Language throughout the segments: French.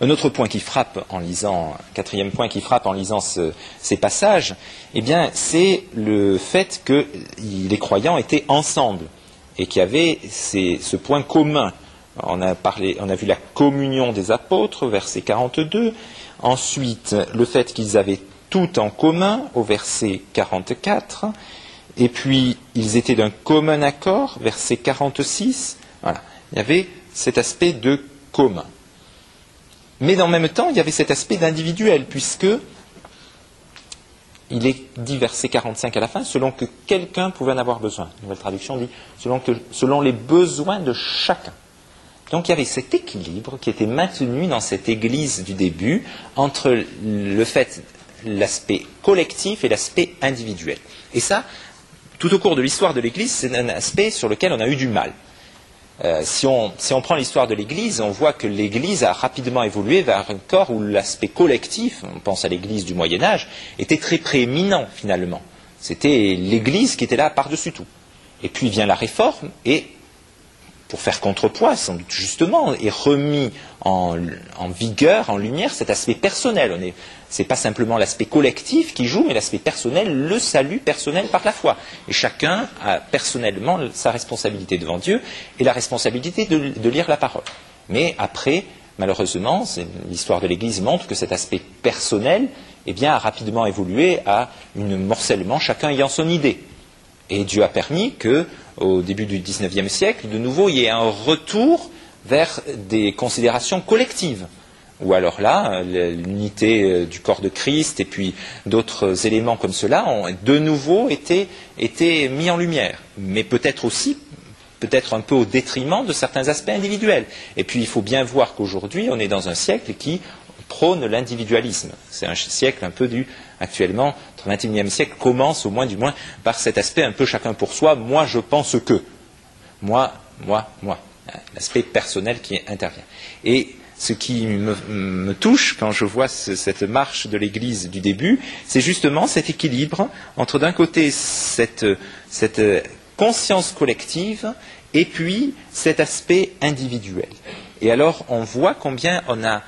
Un autre point qui frappe en lisant, quatrième point qui frappe en lisant ces passages, eh bien, c'est le fait que les croyants étaient ensemble et qu'il y avait ce point commun. On a vu la communion des apôtres, verset 42. Ensuite, le fait qu'ils avaient tout en commun, au verset 44. Et puis, ils étaient d'un commun accord, verset 46. Voilà. Il y avait cet aspect de commun. Mais en même temps, il y avait cet aspect d'individuel, puisque il est dit, verset 45 à la fin, selon que quelqu'un pouvait en avoir besoin. La nouvelle traduction dit, selon les besoins de chacun. Donc il y avait cet équilibre qui était maintenu dans cette église du début entre l'aspect collectif et l'aspect individuel. Et ça, tout au cours de l'histoire de l'église, c'est un aspect sur lequel on a eu du mal. Si on prend l'histoire de l'Église, on voit que l'Église a rapidement évolué vers un corps où l'aspect collectif, on pense à l'Église du Moyen-Âge, était très prééminent finalement. C'était l'Église qui était là par-dessus tout. Et puis vient la Réforme et, pour faire contrepoids, sans doute justement, est remis en vigueur, en lumière, cet aspect personnel. C'est pas simplement l'aspect collectif qui joue, mais l'aspect personnel, le salut personnel par la foi. Et chacun a personnellement sa responsabilité devant Dieu et la responsabilité de lire la parole. Mais après, malheureusement, l'histoire de l'Église montre que cet aspect personnel a rapidement évolué à un morcellement, chacun ayant son idée. Et Dieu a permis qu'au début du XIXe siècle, de nouveau, il y ait un retour vers des considérations collectives. Ou alors là, l'unité du corps de Christ et puis d'autres éléments comme cela ont de nouveau été mis en lumière. Mais peut-être un peu au détriment de certains aspects individuels. Et puis il faut bien voir qu'aujourd'hui, on est dans un siècle qui prône l'individualisme. C'est un siècle un peu actuellement, le XXIe siècle commence au moins du moins par cet aspect un peu chacun pour soi, moi je pense que. Moi. L'aspect personnel qui intervient. Et ce qui me touche quand je vois cette marche de l'Église du début, c'est justement cet équilibre entre d'un côté cette conscience collective et puis cet aspect individuel. Et alors on voit combien on a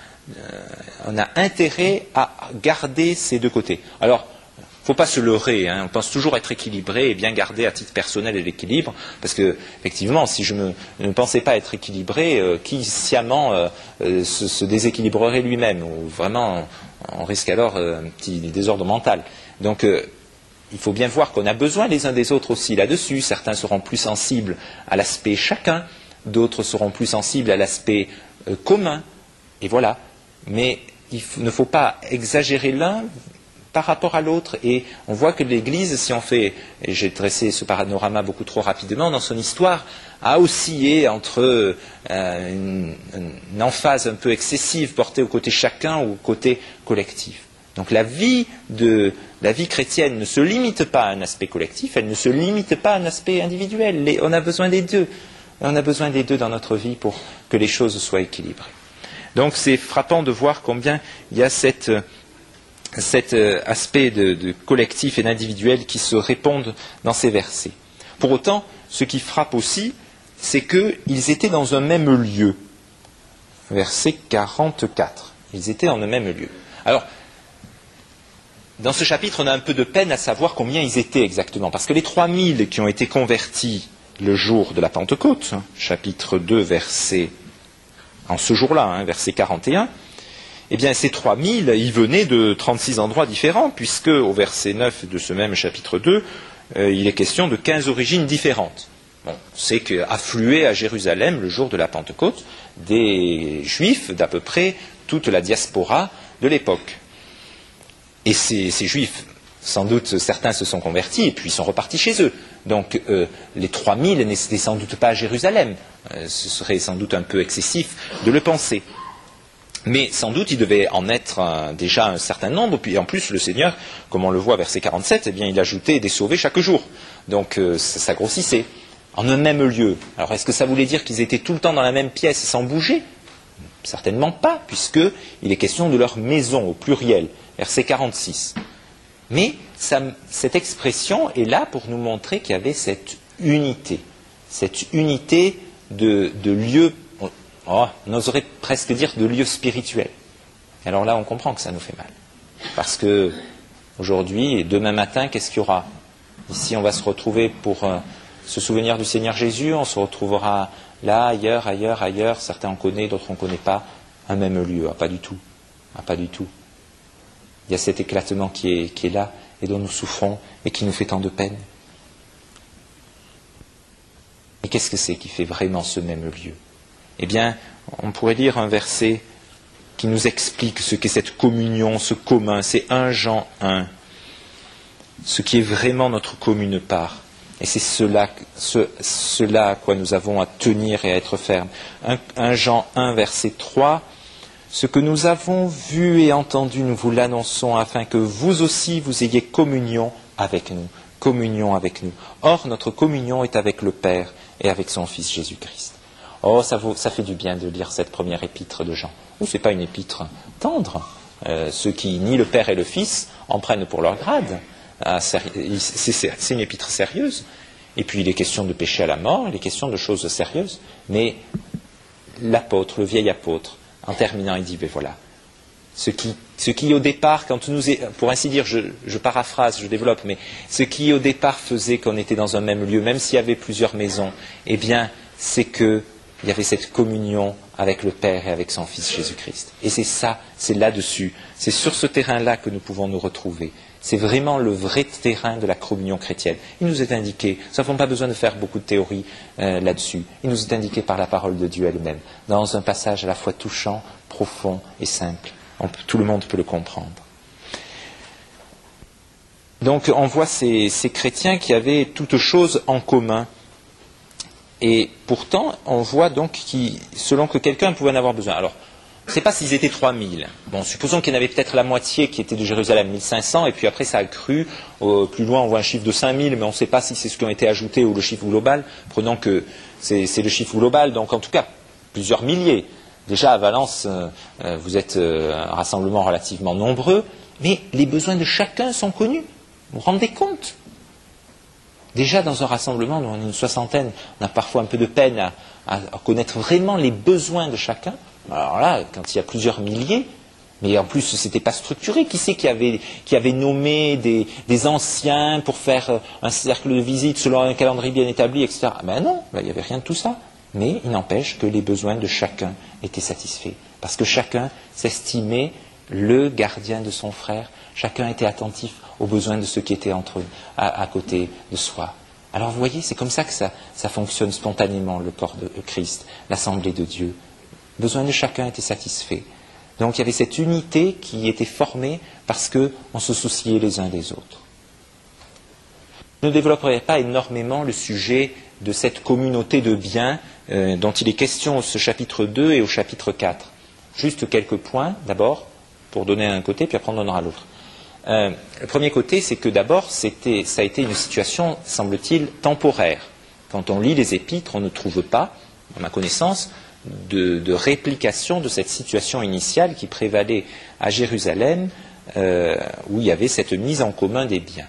intérêt à garder ces deux côtés. Alors, il ne faut pas se leurrer, on pense toujours être équilibré et bien garder à titre personnel l'équilibre, parce que, effectivement, si je ne pensais pas être équilibré, qui sciemment se déséquilibrerait lui-même, ou vraiment on risque alors un petit désordre mental. Donc, il faut bien voir qu'on a besoin les uns des autres aussi là-dessus. Certains seront plus sensibles à l'aspect chacun, d'autres seront plus sensibles à l'aspect commun, et voilà. Mais il ne faut pas exagérer l'un par rapport à l'autre. Et on voit que l'Église, si on fait, et j'ai dressé ce panorama beaucoup trop rapidement dans son histoire, a oscillé entre une emphase un peu excessive portée au côté chacun ou au côté collectif. Donc la vie chrétienne ne se limite pas à un aspect collectif, elle ne se limite pas à un aspect individuel. On a besoin des deux. On a besoin des deux dans notre vie pour que les choses soient équilibrées. Donc c'est frappant de voir combien il y a cet aspect de collectif et d'individuel qui se répondent dans ces versets. Pour autant, ce qui frappe aussi, c'est qu'ils étaient dans un même lieu. Verset 44. Ils étaient dans un même lieu. Alors, dans ce chapitre, on a un peu de peine à savoir combien ils étaient exactement, parce que les 3000 qui ont été convertis le jour de la Pentecôte, chapitre 2, en ce jour-là, verset 41, eh bien ces 3000, ils venaient de 36 endroits différents, puisque au verset 9 de ce même chapitre 2, il est question de 15 origines différentes. Bon, c'est qu'affluaient à Jérusalem le jour de la Pentecôte des Juifs d'à peu près toute la diaspora de l'époque. Et ces Juifs, sans doute certains se sont convertis et puis ils sont repartis chez eux. Donc les 3000 n'étaient sans doute pas à Jérusalem. Ce serait sans doute un peu excessif de le penser. Mais sans doute il devait en être déjà un certain nombre. Puis en plus le Seigneur, comme on le voit verset 47, eh bien, il ajoutait des sauvés chaque jour. Donc ça grossissait. En un même lieu. Alors est-ce que ça voulait dire qu'ils étaient tout le temps dans la même pièce sans bouger ? Certainement pas, puisqu'il est question de leur maison au pluriel. Verset 46. Mais cette expression est là pour nous montrer qu'il y avait cette unité de lieu, on oserait presque dire de lieu spirituel. Et alors là, on comprend que ça nous fait mal. Parce que aujourd'hui et demain matin, qu'est-ce qu'il y aura? Ici, on va se retrouver pour se souvenir du Seigneur Jésus, on se retrouvera là, ailleurs. Certains on connaît, d'autres on ne connaît pas. Un même lieu, pas du tout. Pas du tout. Il y a cet éclatement qui est là et dont nous souffrons et qui nous fait tant de peine. Et qu'est-ce que c'est qui fait vraiment ce même lieu? Eh bien, on pourrait lire un verset qui nous explique ce qu'est cette communion, ce commun. C'est 1 Jean 1. Ce qui est vraiment notre commune part. Et c'est cela à quoi nous avons à tenir et à être fermes. 1 Jean 1, verset 3. Ce que nous avons vu et entendu, nous vous l'annonçons afin que vous aussi, vous ayez communion avec nous. Communion avec nous. Or, notre communion est avec le Père et avec son Fils Jésus-Christ. Oh, ça fait du bien de lire cette première épître de Jean. Ce n'est pas une épître tendre. Ceux qui nient le Père et le Fils en prennent pour leur grade. C'est une épître sérieuse. Et puis, il est question de péché à la mort, il est question de choses sérieuses. Mais l'apôtre, le vieil apôtre, en terminant, il dit, ben voilà, ce qui au départ, pour ainsi dire, je paraphrase, je développe, mais ce qui au départ faisait qu'on était dans un même lieu, même s'il y avait plusieurs maisons, eh bien, c'est qu'il y avait cette communion avec le Père et avec son Fils Jésus-Christ. Et c'est ça, c'est là-dessus, c'est sur ce terrain-là que nous pouvons nous retrouver. C'est vraiment le vrai terrain de la communion chrétienne. Il nous est indiqué, nous n'avons pas besoin de faire beaucoup de théories là-dessus, il nous est indiqué par la parole de Dieu elle-même, dans un passage à la fois touchant, profond et simple. Tout le monde peut le comprendre. Donc on voit ces chrétiens qui avaient toutes choses en commun. Et pourtant, on voit donc selon que quelqu'un pouvait en avoir besoin. Alors, on ne sait pas s'ils étaient 3000. Bon, supposons qu'il y en avait peut-être la moitié qui était de Jérusalem, 1500, et puis après ça a cru. Plus loin, on voit un chiffre de 5000, mais on ne sait pas si c'est ce qui a été ajouté ou le chiffre global. Prenons que c'est le chiffre global, donc en tout cas, plusieurs milliers. Déjà, à Valence, vous êtes un rassemblement relativement nombreux, mais les besoins de chacun sont connus. Vous vous rendez compte? Déjà, dans un rassemblement, on est une soixantaine, on a parfois un peu de peine à connaître vraiment les besoins de chacun. Alors là, quand il y a plusieurs milliers, mais en plus, ce n'était pas structuré. Qui c'est qui avait nommé des anciens pour faire un cercle de visite selon un calendrier bien établi, etc. Ben non, il n'y avait rien de tout ça. Mais il n'empêche que les besoins de chacun étaient satisfaits. Parce que chacun s'estimait le gardien de son frère. Chacun était attentif aux besoins de ceux qui étaient à côté de soi. Alors vous voyez, c'est comme ça que ça fonctionne spontanément, le corps de Christ, l'assemblée de Dieu. Le besoin de chacun était satisfait. Donc il y avait cette unité qui était formée parce qu'on se souciait les uns des autres. Je ne développerai pas énormément le sujet de cette communauté de biens dont il est question au chapitre 2 et au chapitre 4. Juste quelques points d'abord, pour donner un côté, puis après on donnera l'autre. Le premier côté, c'est que d'abord, ça a été une situation, semble-t-il, temporaire. Quand on lit les épîtres, on ne trouve pas, à ma connaissance, de réplication de cette situation initiale qui prévalait à Jérusalem, où il y avait cette mise en commun des biens.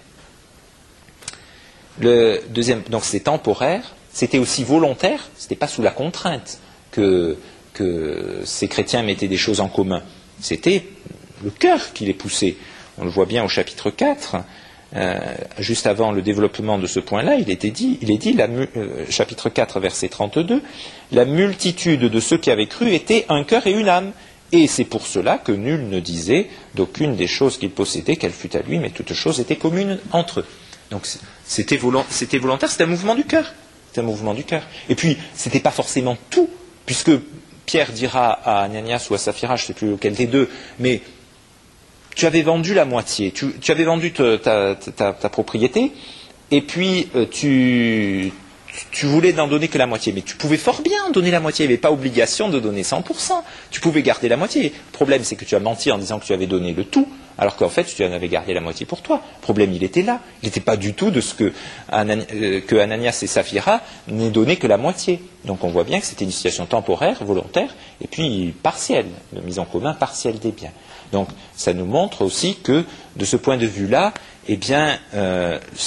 Le deuxième, donc c'est temporaire, c'était aussi volontaire, ce n'était pas sous la contrainte que ces chrétiens mettaient des choses en commun. C'était le cœur qui les poussait. On le voit bien au chapitre 4, juste avant le développement de ce point-là, il est dit, chapitre 4, verset 32, « La multitude de ceux qui avaient cru était un cœur et une âme, et c'est pour cela que nul ne disait d'aucune des choses qu'il possédait qu'elle fût à lui, mais toutes choses étaient communes entre eux. » Donc c'était volontaire, c'était un mouvement du cœur. C'était un mouvement du cœur. Et puis, ce n'était pas forcément tout, puisque Pierre dira à Ananias ou à Saphira, je ne sais plus lequel des deux, mais tu avais vendu la moitié, tu avais vendu ta propriété, et puis tu voulais n'en donner que la moitié. Mais tu pouvais fort bien en donner la moitié, il n'y avait pas obligation de donner 100%. Tu pouvais garder la moitié. Le problème, c'est que tu as menti en disant que tu avais donné le tout, alors qu'en fait, tu en avais gardé la moitié pour toi. Le problème, il était là. Il n'était pas du tout de ce que Ananias et Saphira n'aient donné que la moitié. Donc on voit bien que c'était une situation temporaire, volontaire, et puis partielle, de mise en commun partielle des biens. Donc ça nous montre aussi que, de ce point de vue-là, eh bien, cette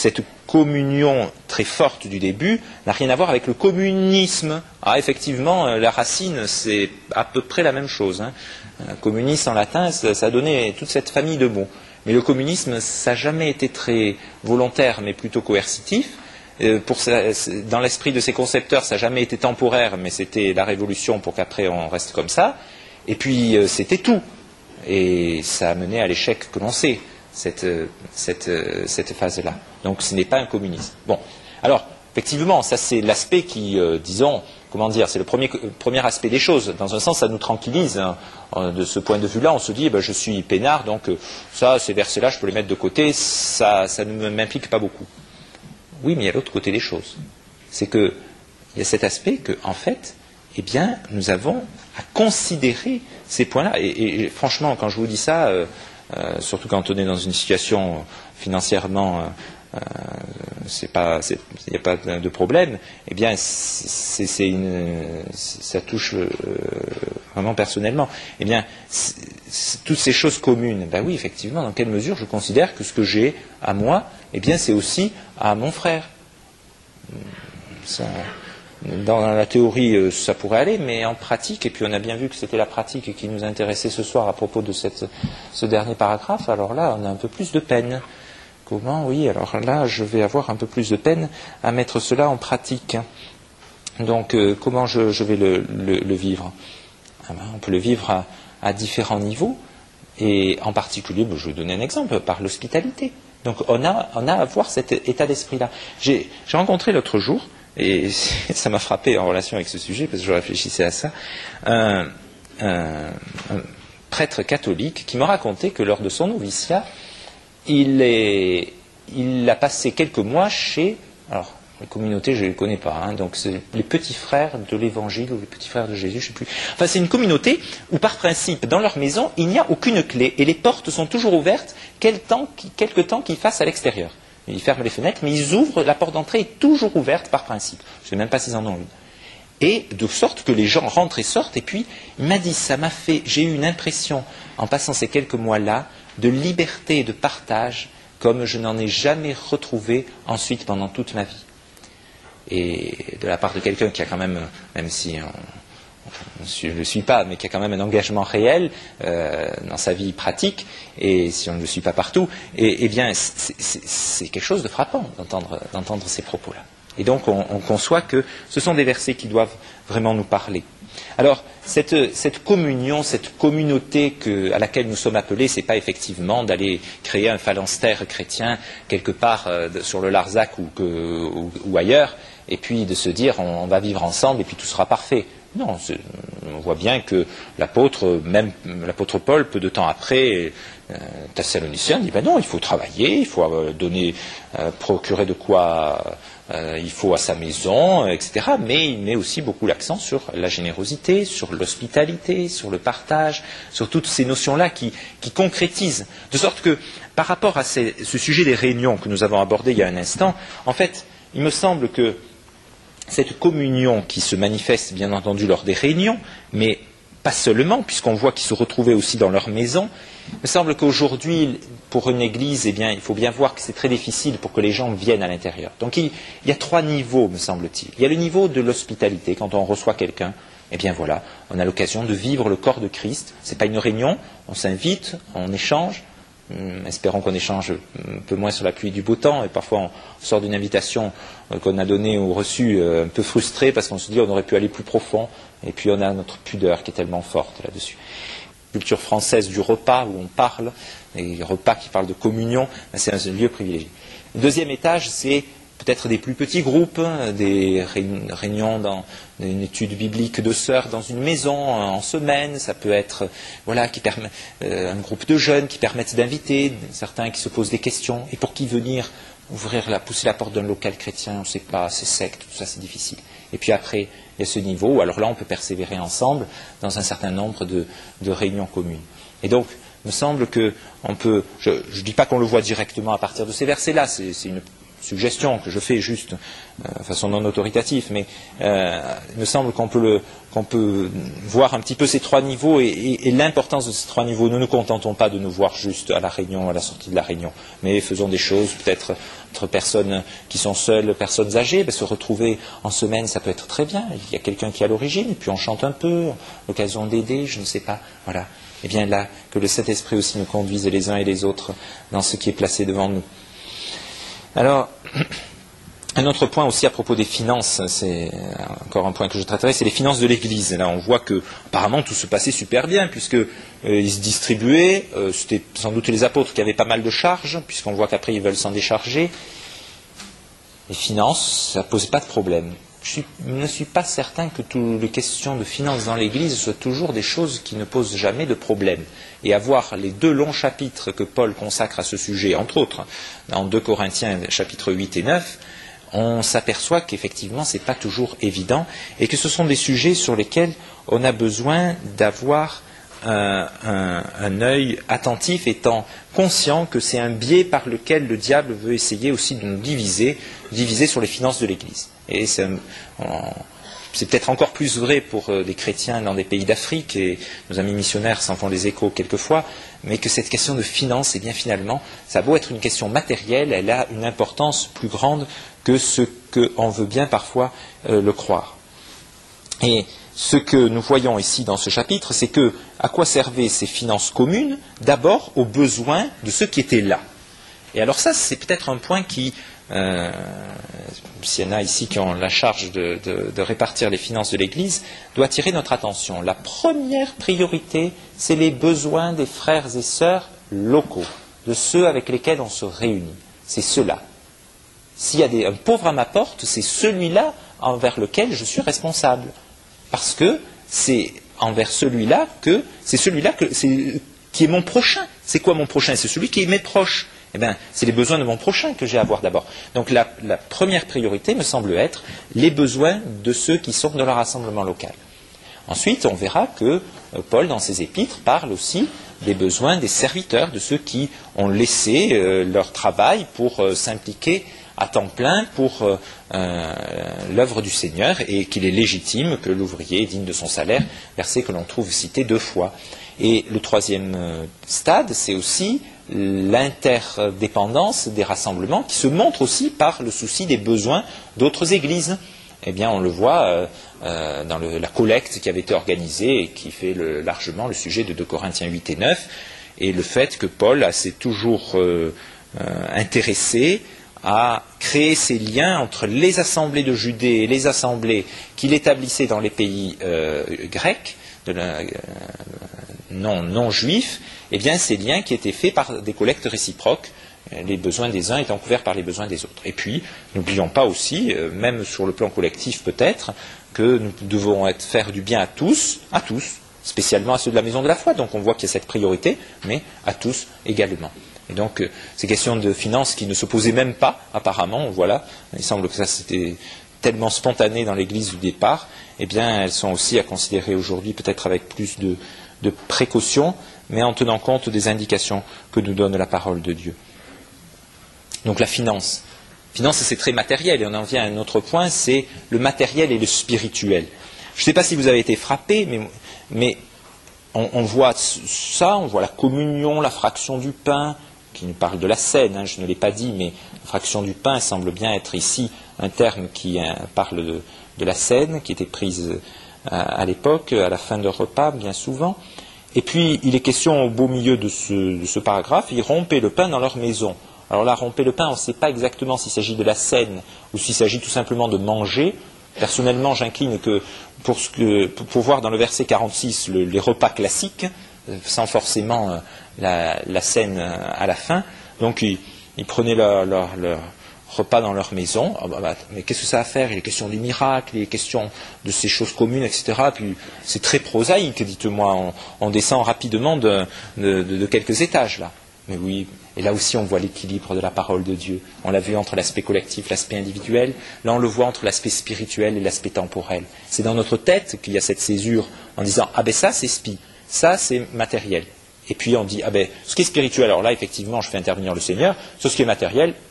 communion très forte du début n'a rien à voir avec le communisme. Ah, effectivement, la racine, c'est à peu près la même chose. Hein. Communiste en latin, ça a donné toute cette famille de mots. Mais le communisme, ça n'a jamais été très volontaire, mais plutôt coercitif. Dans l'esprit de ses concepteurs, ça n'a jamais été temporaire, mais c'était la révolution pour qu'après on reste comme ça. Et puis, c'était tout. Et ça a mené à l'échec que l'on sait, cette phase-là. Donc, ce n'est pas un communisme. Bon, alors, effectivement, ça c'est l'aspect qui, disons, comment dire, c'est le premier aspect des choses. Dans un sens, ça nous tranquillise. Hein. De ce point de vue-là, on se dit, je suis peinard, donc ça, ces versets-là, je peux les mettre de côté, ça ne m'implique pas beaucoup. Oui, mais il y a l'autre côté des choses. C'est qu'il y a cet aspect que, en fait, eh bien, nous avons à considérer ces points-là. Et franchement, quand je vous dis ça, surtout quand on est dans une situation financièrement, il n'y a pas de problème, eh bien, ça touche vraiment personnellement. Eh bien, toutes ces choses communes, ben oui, effectivement, dans quelle mesure je considère que ce que j'ai à moi, eh bien, c'est aussi à mon frère. Dans la théorie, ça pourrait aller, mais en pratique, et puis on a bien vu que c'était la pratique qui nous intéressait ce soir à propos de ce dernier paragraphe, alors là, on a un peu plus de peine. Comment? Oui, alors là, je vais avoir un peu plus de peine à mettre cela en pratique. Donc, comment je vais le vivre? On peut le vivre à différents niveaux, et en particulier, je vais vous donner un exemple, par l'hospitalité. Donc, on a à avoir cet état d'esprit-là. J'ai rencontré l'autre jour, et ça m'a frappé en relation avec ce sujet, parce que je réfléchissais à ça, un prêtre catholique qui m'a raconté que lors de son noviciat, il a passé quelques mois chez, alors les communautés je ne les connais pas, hein, donc c'est les petits frères de l'Évangile ou les petits frères de Jésus, je ne sais plus. Enfin c'est une communauté où par principe dans leur maison il n'y a aucune clé et les portes sont toujours ouvertes quelque temps qu'ils fassent à l'extérieur. Ils ferment les fenêtres mais ils ouvrent, la porte d'entrée est toujours ouverte par principe. Je ne sais même pas s'ils en ont une. Et de sorte que les gens rentrent et sortent et puis il m'a dit j'ai eu une impression en passant ces quelques mois-là de liberté et de partage comme je n'en ai jamais retrouvé ensuite pendant toute ma vie. Et de la part de quelqu'un qui a quand même si je ne le suis pas, mais qui a quand même un engagement réel dans sa vie pratique, et si on ne le suit pas partout, eh bien c'est quelque chose de frappant d'entendre ces propos-là. Et donc on conçoit que ce sont des versets qui doivent vraiment nous parler. Alors, cette communion, cette communauté à laquelle nous sommes appelés, ce n'est pas effectivement d'aller créer un phalanstère chrétien quelque part sur le Larzac ou ailleurs, et puis de se dire on va vivre ensemble et puis tout sera parfait. Non, on voit bien que l'apôtre Paul, peu de temps après, Thessaloniciens, dit non, il faut travailler, il faut procurer de quoi il faut à sa maison, etc. Mais il met aussi beaucoup l'accent sur la générosité, sur l'hospitalité, sur le partage, sur toutes ces notions-là qui concrétisent. De sorte que, par rapport à ce sujet des réunions que nous avons abordé il y a un instant, en fait, il me semble que cette communion qui se manifeste, bien entendu, lors des réunions, mais pas seulement, puisqu'on voit qu'ils se retrouvaient aussi dans leur maison, il me semble qu'aujourd'hui, pour une église, eh bien, il faut bien voir que c'est très difficile pour que les gens viennent à l'intérieur. Donc il y a 3 niveaux, me semble-t-il. Il y a le niveau de l'hospitalité, quand on reçoit quelqu'un, eh bien voilà, on a l'occasion de vivre le corps de Christ. Ce n'est pas une réunion, on s'invite, on échange. Espérons qu'on échange un peu moins sur la pluie du beau temps, et parfois on sort d'une invitation qu'on a donnée ou reçue un peu frustrée parce qu'on se dit on aurait pu aller plus profond, et puis on a notre pudeur qui est tellement forte là-dessus. Culture française du repas où on parle, et repas qui parlent de communion, c'est un lieu privilégié. Le deuxième étage, c'est peut-être des plus petits groupes, des réunions dans une étude biblique de sœurs dans une maison en semaine, ça peut être un groupe de jeunes qui permettent d'inviter, certains qui se posent des questions, et pour qui venir pousser la porte d'un local chrétien, on ne sait pas, c'est secte, tout ça c'est difficile. Et puis après, il y a ce niveau où alors là on peut persévérer ensemble dans un certain nombre de réunions communes. Et donc, il me semble que on peut, je ne dis pas qu'on le voit directement à partir de ces versets-là, c'est suggestion que je fais juste de façon non autoritative, mais il me semble qu'on peut voir un petit peu ces trois niveaux et l'importance de ces trois niveaux. Nous ne nous contentons pas de nous voir juste à la réunion, à la sortie de la réunion, mais faisons des choses peut-être entre personnes qui sont seules, personnes âgées. Se retrouver en semaine, ça peut être très bien. Il y a quelqu'un qui est à l'origine, et puis on chante un peu, l'occasion d'aider, je ne sais pas. Voilà. Et bien là, que le Saint-Esprit aussi nous conduise les uns et les autres dans ce qui est placé devant nous. Alors, un autre point aussi à propos des finances, c'est encore un point que je traiterai, c'est les finances de l'Église. Là, on voit que apparemment tout se passait super bien, puisque ils se distribuaient. C'était sans doute les apôtres qui avaient pas mal de charges, puisqu'on voit qu'après ils veulent s'en décharger. Les finances, ça ne pose pas de problème. Je ne suis pas certain que toutes les questions de finances dans l'Église soient toujours des choses qui ne posent jamais de problème. Et avoir les 2 longs chapitres que Paul consacre à ce sujet, entre autres, dans 2 Corinthiens, chapitres 8 et 9, on s'aperçoit qu'effectivement, ce n'est pas toujours évident, et que ce sont des sujets sur lesquels on a besoin d'avoir un œil attentif, étant conscient que c'est un biais par lequel le diable veut essayer aussi de nous diviser sur les finances de l'Église. Et c'est peut-être encore plus vrai pour les chrétiens dans des pays d'Afrique, et nos amis missionnaires s'en font les échos quelquefois, mais que cette question de finances, eh bien finalement, ça a beau être une question matérielle, elle a une importance plus grande que ce qu'on veut bien parfois le croire. Et ce que nous voyons ici dans ce chapitre, c'est que à quoi servaient ces finances communes? D'abord aux besoins de ceux qui étaient là. Et alors ça, c'est peut-être un point qui, s'il y en a ici qui ont la charge de répartir les finances de l'Église, doit attirer notre attention. La première priorité, c'est les besoins des frères et sœurs locaux, de ceux avec lesquels on se réunit. C'est ceux-là. S'il y a un pauvre à ma porte, c'est celui-là envers lequel je suis responsable. Parce que c'est envers celui-là qui est mon prochain. C'est quoi mon prochain? C'est celui qui est mes proches. Eh bien, c'est les besoins de mon prochain que j'ai à voir d'abord. Donc la première priorité me semble être les besoins de ceux qui sont dans le rassemblement local. Ensuite, on verra que Paul, dans ses épîtres, parle aussi des besoins des serviteurs, de ceux qui ont laissé leur travail pour s'impliquer à temps plein pour l'œuvre du Seigneur, et qu'il est légitime que l'ouvrier est digne de son salaire, verset que l'on trouve cité 2 fois. Et le troisième stade, c'est aussi l'interdépendance des rassemblements, qui se montre aussi par le souci des besoins d'autres églises. Eh bien, on le voit dans la collecte qui avait été organisée et qui fait largement le sujet de 2 Corinthiens 8 et 9, et le fait que Paul s'est toujours intéressé à créer ces liens entre les assemblées de Judée et les assemblées qu'il établissait dans les pays grecs, non juifs, eh bien ces liens qui étaient faits par des collectes réciproques, les besoins des uns étant couverts par les besoins des autres. Et puis, n'oublions pas aussi, même sur le plan collectif peut-être, que nous devons faire du bien à tous, spécialement à ceux de la maison de la foi. Donc on voit qu'il y a cette priorité, mais à tous également. Et donc, ces questions de finances qui ne se posaient même pas, apparemment, voilà, il semble que ça c'était tellement spontané dans l'Église du départ, eh bien, elles sont aussi à considérer aujourd'hui, peut-être avec plus de précaution, mais en tenant compte des indications que nous donne la parole de Dieu. Donc la finance. Finance, c'est très matériel, et on en vient à un autre point, c'est le matériel et le spirituel. Je ne sais pas si vous avez été frappé, mais on voit ça, on voit la communion, la fraction du pain, qui nous parle de la scène, je ne l'ai pas dit, mais la fraction du pain semble bien être ici un terme qui parle de la scène, qui était prise à l'époque, à la fin de repas, bien souvent. Et puis, il est question au beau milieu de ce paragraphe, ils rompaient le pain dans leur maison. Alors là, rompaient le pain, on ne sait pas exactement s'il s'agit de la scène ou s'il s'agit tout simplement de manger. Personnellement, j'incline que pour voir dans le verset 46 les repas classiques, sans forcément la scène à la fin. Donc, ils prenaient leur repas dans leur maison. Mais qu'est-ce que ça a à faire? Il est question du miracle, il est question de ces choses communes, etc. Puis c'est très prosaïque, dites-moi. On descend rapidement de quelques étages, là. Mais oui, et là aussi on voit l'équilibre de la parole de Dieu. On l'a vu entre l'aspect collectif, l'aspect individuel. Là on le voit entre l'aspect spirituel et l'aspect temporel. C'est dans notre tête qu'il y a cette césure en disant « Ah ben ça c'est spi, ça c'est matériel ». Et puis on dit « Ah ben ce qui est spirituel, alors là effectivement je fais intervenir le Seigneur, ce qui est matériel,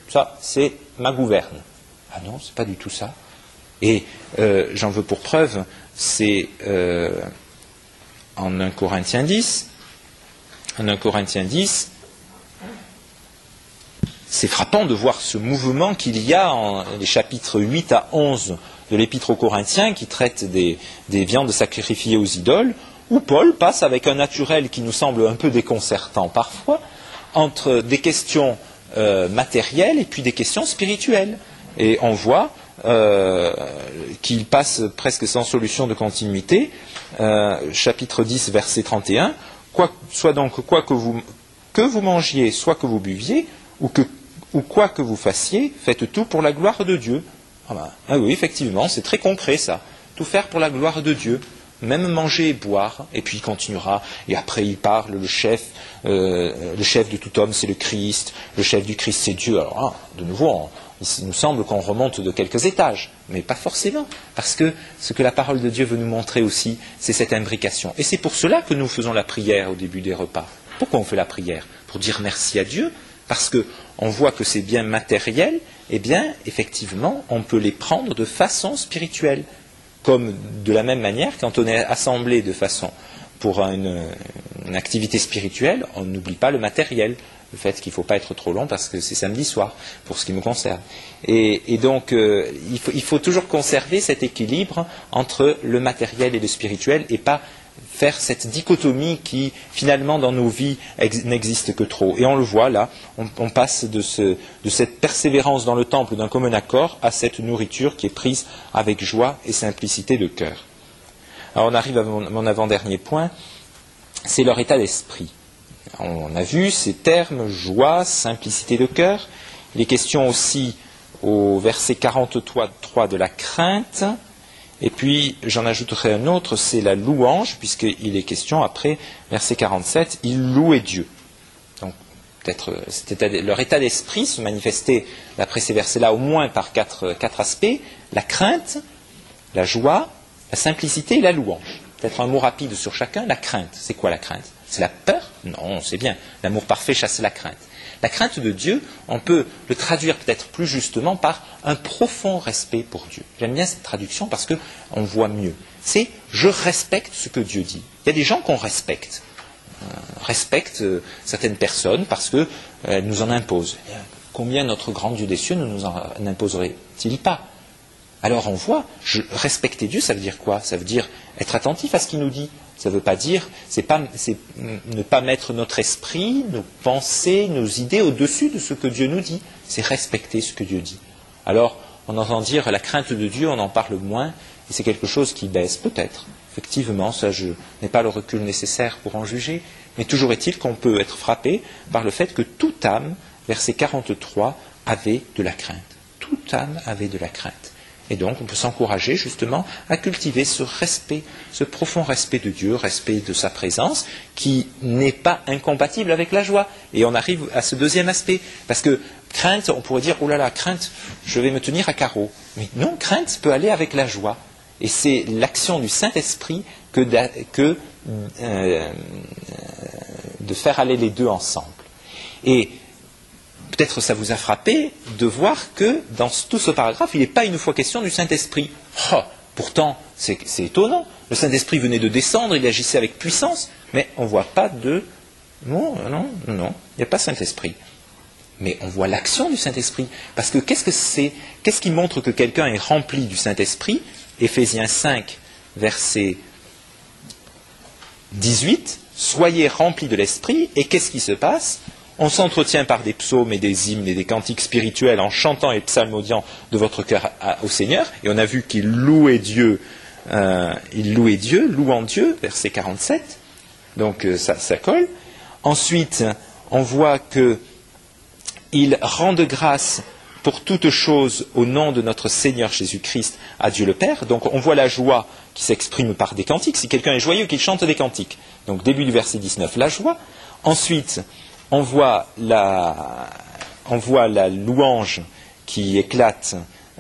ça c'est ma gouverne. Ah non, c'est pas du tout ça. Et j'en veux pour preuve, c'est en 1 Corinthiens 10. En 1 Corinthiens 10, c'est frappant de voir ce mouvement qu'il y a en les chapitres 8 à 11 de l'Épître aux Corinthiens qui traite des viandes sacrifiées aux idoles, où Paul passe avec un naturel qui nous semble un peu déconcertant parfois, entre des questions matérielles et puis des questions spirituelles. Et on voit qu'il passe presque sans solution de continuité, chapitre 10, verset 31, soit donc que vous mangiez, soit que vous buviez, ou quoi que vous fassiez, faites tout pour la gloire de Dieu. Ah oui, effectivement, c'est très concret ça. Tout faire pour la gloire de Dieu. Même manger et boire, et puis il continuera, et après il parle, le chef de tout homme c'est le Christ, le chef du Christ c'est Dieu. Alors là, de nouveau, il nous semble qu'on remonte de quelques étages, mais pas forcément, parce que ce que la parole de Dieu veut nous montrer aussi, c'est cette imbrication. Et c'est pour cela que nous faisons la prière au début des repas. Pourquoi on fait la prière? Pour dire merci à Dieu, parce qu'on voit que ces biens matériels, eh bien, effectivement, on peut les prendre de façon spirituelle. Comme de la même manière, quand on est assemblé de façon pour une activité spirituelle, on n'oublie pas le matériel, le fait qu'il ne faut pas être trop long parce que c'est samedi soir, pour ce qui me concerne. Et donc, il faut toujours conserver cet équilibre entre le matériel et le spirituel et pas faire cette dichotomie qui, finalement, dans nos vies, n'existe que trop. Et on le voit là, on passe de cette persévérance dans le temple d'un commun accord à cette nourriture qui est prise avec joie et simplicité de cœur. Alors on arrive à mon avant-dernier point, c'est leur état d'esprit. On a vu ces termes, joie, simplicité de cœur. Il est question aussi au verset 43 de la crainte. Et puis, j'en ajouterai un autre, c'est la louange, puisqu'il est question, après, verset 47, ils louaient Dieu. Donc, peut-être, leur état d'esprit se manifestait, d'après ces versets-là, au moins par quatre aspects, la crainte, la joie, la simplicité et la louange. Peut-être un mot rapide sur chacun. La crainte, c'est quoi la crainte? C'est la peur? Non, c'est bien. L'amour parfait chasse la crainte. La crainte de Dieu, on peut le traduire peut-être plus justement par un profond respect pour Dieu. J'aime bien cette traduction parce qu'on voit mieux. C'est « je respecte ce que Dieu dit ». Il y a des gens qu'on respecte. Respectent certaines personnes parce qu'elles nous en imposent. Combien notre grand Dieu des cieux ne nous en imposerait-il pas? Alors on voit, respecter Dieu, ça veut dire quoi? Ça veut dire être attentif à ce qu'il nous dit. Ça ne veut pas dire, c'est ne pas mettre notre esprit, nos pensées, nos idées au-dessus de ce que Dieu nous dit. C'est respecter ce que Dieu dit. Alors, on entend dire la crainte de Dieu, on en parle moins, et c'est quelque chose qui baisse, peut-être. Effectivement, ça, je n'ai pas le recul nécessaire pour en juger, mais toujours est-il qu'on peut être frappé par le fait que toute âme, verset 43, avait de la crainte. Toute âme avait de la crainte. Et donc, on peut s'encourager justement à cultiver ce respect, ce profond respect de Dieu, respect de sa présence, qui n'est pas incompatible avec la joie. Et on arrive à ce deuxième aspect. Parce que crainte, on pourrait dire, oh là là, crainte, je vais me tenir à carreau. Mais non, crainte peut aller avec la joie. Et c'est l'action du Saint-Esprit que de faire aller les deux ensemble. Et peut-être ça vous a frappé de voir que dans tout ce paragraphe, il n'est pas une fois question du Saint-Esprit. Oh, pourtant, c'est étonnant. Le Saint-Esprit venait de descendre, il agissait avec puissance, mais on ne voit pas de... Non, il n'y a pas Saint-Esprit. Mais on voit l'action du Saint-Esprit. Parce que qu'est-ce qui montre que quelqu'un est rempli du Saint-Esprit? Éphésiens 5, verset 18, « Soyez remplis de l'Esprit » et qu'est-ce qui se passe? On s'entretient par des psaumes et des hymnes et des cantiques spirituels en chantant et psalmodiant de votre cœur au Seigneur. Et on a vu qu'il louait Dieu, louant Dieu, verset 47. Donc ça colle. Ensuite, on voit qu'il rend de grâce pour toutes choses au nom de notre Seigneur Jésus-Christ à Dieu le Père. Donc on voit la joie qui s'exprime par des cantiques. Si quelqu'un est joyeux, qu'il chante des cantiques. Donc début du verset 19, la joie. Ensuite, on voit la louange qui éclate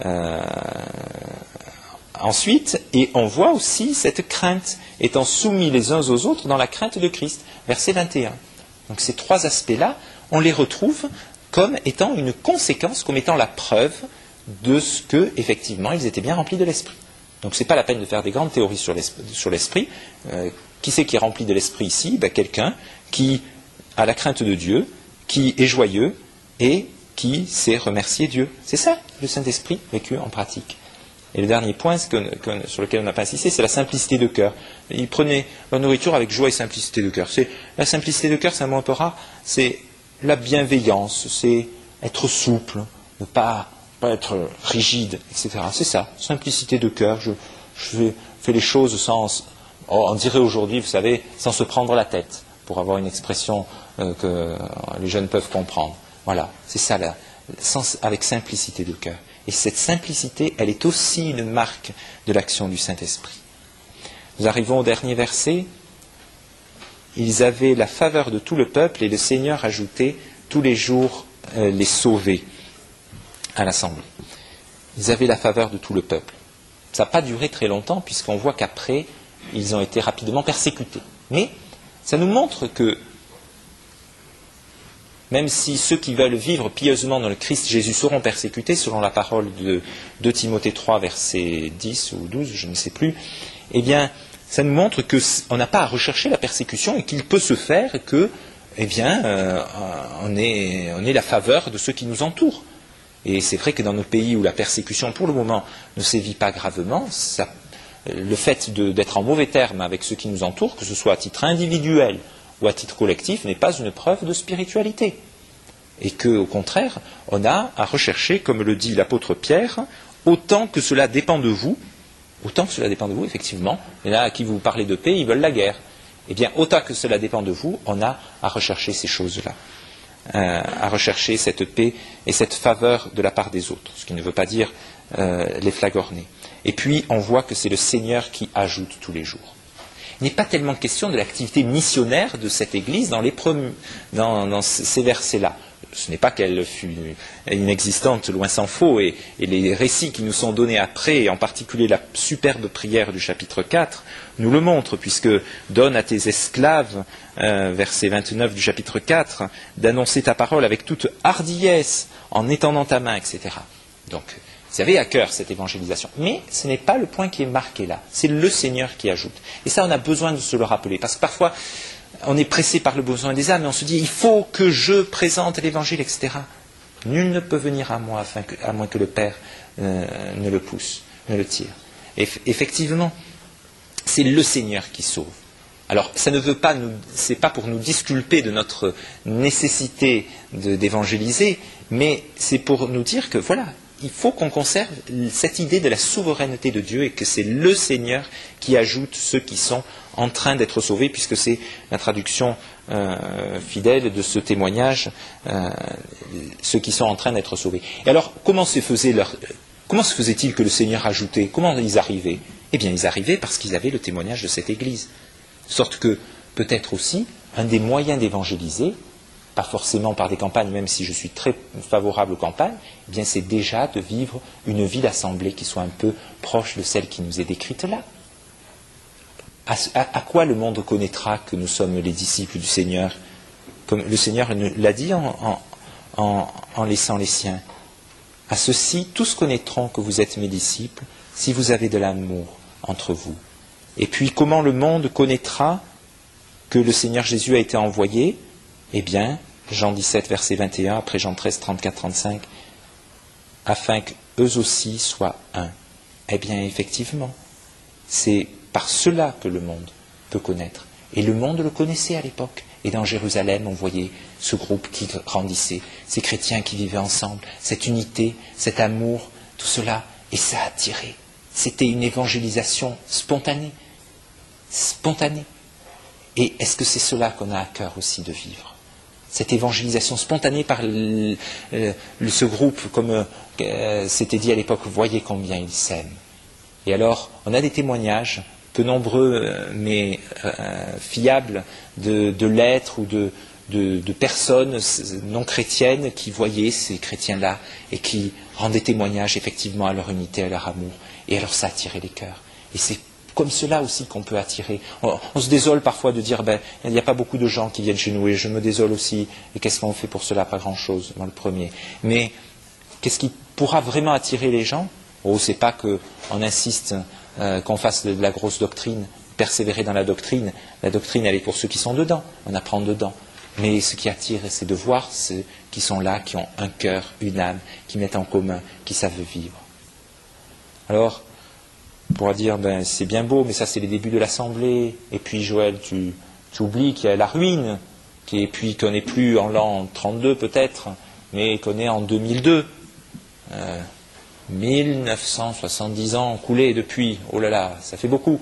ensuite, et on voit aussi cette crainte, étant soumis les uns aux autres dans la crainte de Christ, verset 21. Donc ces trois aspects-là, on les retrouve comme étant une conséquence, comme étant la preuve de ce que, effectivement, ils étaient bien remplis de l'esprit. Donc ce n'est pas la peine de faire des grandes théories sur l'esprit. Qui c'est qui est rempli de l'esprit ici? Quelqu'un qui a la crainte de Dieu, qui est joyeux et qui sait remercier Dieu. C'est ça, le Saint-Esprit vécu en pratique. Et le dernier point sur lequel on n'a pas insisté, c'est la simplicité de cœur. Ils prenaient leur nourriture avec joie et simplicité de cœur. La simplicité de cœur, c'est un mot un peu rare, c'est la bienveillance, c'est être souple, ne pas être rigide, etc. C'est ça, simplicité de cœur. Je fais les choses sans, on dirait aujourd'hui, vous savez, sans se prendre la tête, pour avoir une expression que les jeunes peuvent comprendre. Voilà, c'est ça, avec simplicité de cœur. Et cette simplicité, elle est aussi une marque de l'action du Saint-Esprit. Nous arrivons au dernier verset. Ils avaient la faveur de tout le peuple et le Seigneur ajoutait tous les jours les sauvés à l'assemblée. Ils avaient la faveur de tout le peuple. Ça n'a pas duré très longtemps puisqu'on voit qu'après, ils ont été rapidement persécutés. Mais ça nous montre que même si ceux qui veulent vivre pieusement dans le Christ Jésus seront persécutés, selon la parole de 2 Timothée 3, verset 10 ou 12, je ne sais plus, eh bien, ça nous montre qu'on n'a pas à rechercher la persécution et qu'il peut se faire que, on ait la faveur de ceux qui nous entourent. Et c'est vrai que dans nos pays où la persécution, pour le moment, ne sévit pas gravement, le fait d'être en mauvais terme avec ceux qui nous entourent, que ce soit à titre individuel ou à titre collectif, n'est pas une preuve de spiritualité. Et qu'au contraire, on a à rechercher, comme le dit l'apôtre Pierre, autant que cela dépend de vous, effectivement, il y en a à qui vous parlez de paix, ils veulent la guerre. Eh bien, autant que cela dépend de vous, on a à rechercher ces choses-là, à rechercher cette paix et cette faveur de la part des autres, ce qui ne veut pas dire les flagorner. Et puis, on voit que c'est le Seigneur qui ajoute tous les jours. Il n'est pas tellement question de l'activité missionnaire de cette Église dans ces versets-là. Ce n'est pas qu'elle fut inexistante, loin s'en faut, et les récits qui nous sont donnés après, et en particulier la superbe prière du chapitre 4, nous le montrent, puisque « Donne à tes esclaves », verset 29 du chapitre 4, « d'annoncer ta parole avec toute hardiesse, en étendant ta main, etc. » Donc, vous avez à cœur cette évangélisation. Mais ce n'est pas le point qui est marqué là. C'est le Seigneur qui ajoute. Et ça, on a besoin de se le rappeler. Parce que parfois, on est pressé par le besoin des âmes et on se dit, il faut que je présente l'évangile, etc. Nul ne peut venir à moi à moins que le Père ne le pousse, ne le tire. Et effectivement, c'est le Seigneur qui sauve. Alors, ça ne veut pas c'est pas pour nous disculper de notre nécessité d'évangéliser, mais c'est pour nous dire que voilà, il faut qu'on conserve cette idée de la souveraineté de Dieu et que c'est le Seigneur qui ajoute ceux qui sont en train d'être sauvés, puisque c'est la traduction fidèle de ce témoignage, ceux qui sont en train d'être sauvés. Et alors, comment se faisait-il que le Seigneur ajoutait? Comment ils arrivaient? Eh bien, ils arrivaient parce qu'ils avaient le témoignage de cette Église. De sorte que, peut-être aussi, un des moyens d'évangéliser, pas forcément par des campagnes, même si je suis très favorable aux campagnes, eh bien c'est déjà de vivre une vie d'assemblée qui soit un peu proche de celle qui nous est décrite là. À quoi le monde connaîtra que nous sommes les disciples du Seigneur? Comme le Seigneur l'a dit en laissant les siens. À ceci, tous connaîtront que vous êtes mes disciples si vous avez de l'amour entre vous. Et puis, comment le monde connaîtra que le Seigneur Jésus a été envoyé? Eh bien, Jean 17, verset 21, après Jean 13, 34, 35, afin qu'eux aussi soient un. Eh bien, effectivement, c'est par cela que le monde peut connaître. Et le monde le connaissait à l'époque. Et dans Jérusalem, on voyait ce groupe qui grandissait, ces chrétiens qui vivaient ensemble, cette unité, cet amour, tout cela. Et ça a attiré. C'était une évangélisation spontanée. Spontanée. Et est-ce que c'est cela qu'on a à cœur aussi de vivre? Cette évangélisation spontanée par ce groupe, comme c'était dit à l'époque, voyez combien ils s'aiment. Et alors, on a des témoignages, peu nombreux mais fiables, de lettres ou de personnes non chrétiennes qui voyaient ces chrétiens-là et qui rendaient témoignage effectivement à leur unité, à leur amour. Et alors ça attirait les cœurs. Et c'est comme cela aussi qu'on peut attirer. On se désole parfois de dire, il n'y a pas beaucoup de gens qui viennent chez nous, et je me désole aussi. Et qu'est-ce qu'on fait pour cela? Pas grand-chose, moi le premier. Mais qu'est-ce qui pourra vraiment attirer les gens? C'est pas qu'on insiste qu'on fasse de la grosse doctrine, persévérer dans la doctrine. La doctrine, elle est pour ceux qui sont dedans, on apprend dedans. Mais ce qui attire, c'est de voir ceux qui sont là, qui ont un cœur, une âme, qui mettent en commun, qui savent vivre. Alors, on pourra dire, c'est bien beau, mais ça c'est les débuts de l'Assemblée. Et puis Joël, tu oublies qu'il y a la ruine, et puis qu'on n'est plus en l'an 32 peut-être, mais qu'on est en 2002. 1970 ans coulés depuis, oh là là, ça fait beaucoup.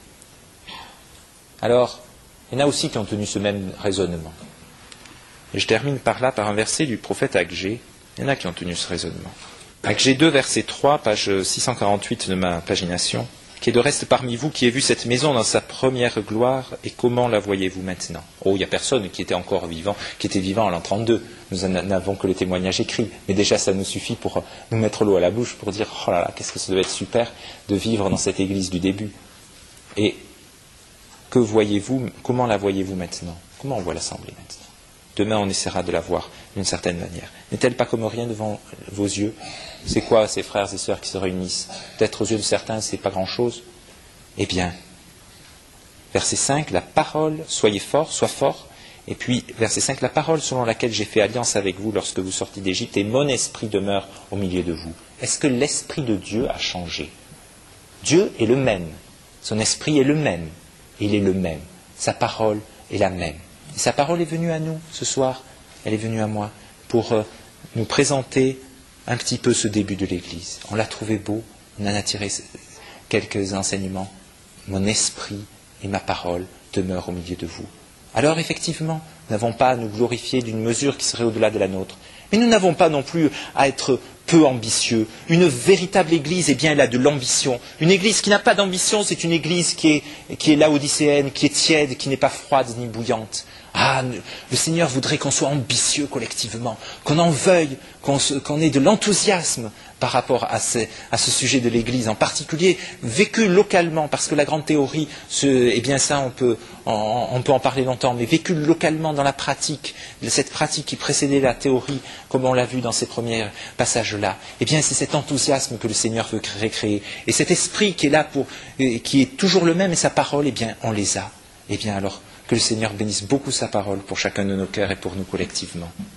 Alors, il y en a aussi qui ont tenu ce même raisonnement. Et je termine par là, par un verset du prophète Agé. Il y en a qui ont tenu ce raisonnement. Agé 2, verset 3, page 648 de ma pagination, qui est de reste parmi vous qui ait vu cette maison dans sa première gloire, et comment la voyez-vous maintenant? Il n'y a personne qui était encore vivant, qui était vivant en l'an 32. Nous n'avons que le témoignage écrit. Mais déjà, ça nous suffit pour nous mettre l'eau à la bouche, pour dire, oh là là, qu'est-ce que ça doit être super de vivre dans cette église du début. Et que voyez-vous, comment la voyez-vous maintenant? Comment on voit l'Assemblée maintenant? Demain, on essaiera de la voir d'une certaine manière. N'est-elle pas comme rien devant vos yeux? C'est quoi ces frères et sœurs qui se réunissent? Peut-être aux yeux de certains, c'est pas grand-chose. Eh bien, verset 5, la parole, soyez forts, sois fort. Et puis, verset 5, la parole selon laquelle j'ai fait alliance avec vous lorsque vous sortez d'Égypte, et mon esprit demeure au milieu de vous. Est-ce que l'esprit de Dieu a changé? Dieu est le même. Son esprit est le même. Il est le même. Sa parole est la même. Et sa parole est venue à nous ce soir, elle est venue à moi, pour nous présenter un petit peu ce début de l'Église. On l'a trouvé beau, on en a tiré quelques enseignements. Mon esprit et ma parole demeurent au milieu de vous. Alors effectivement, nous n'avons pas à nous glorifier d'une mesure qui serait au-delà de la nôtre. Mais nous n'avons pas non plus à être peu ambitieux. Une véritable église, eh bien, elle a de l'ambition. Une église qui n'a pas d'ambition, c'est une église qui est laodicéenne, qui est tiède, qui n'est pas froide ni bouillante. Ah, le Seigneur voudrait qu'on soit ambitieux collectivement, qu'on en veuille, qu'on ait de l'enthousiasme par rapport à ce sujet de l'Église, en particulier vécu localement, parce que la grande théorie, eh bien ça on peut en parler longtemps, mais vécu localement dans la pratique, cette pratique qui précédait la théorie, comme on l'a vu dans ces premiers passages-là, eh bien c'est cet enthousiasme que le Seigneur veut recréer. Et cet esprit qui est là qui est toujours le même, et sa parole, eh bien on les a. Eh bien alors, que le Seigneur bénisse beaucoup sa parole pour chacun de nos cœurs et pour nous collectivement.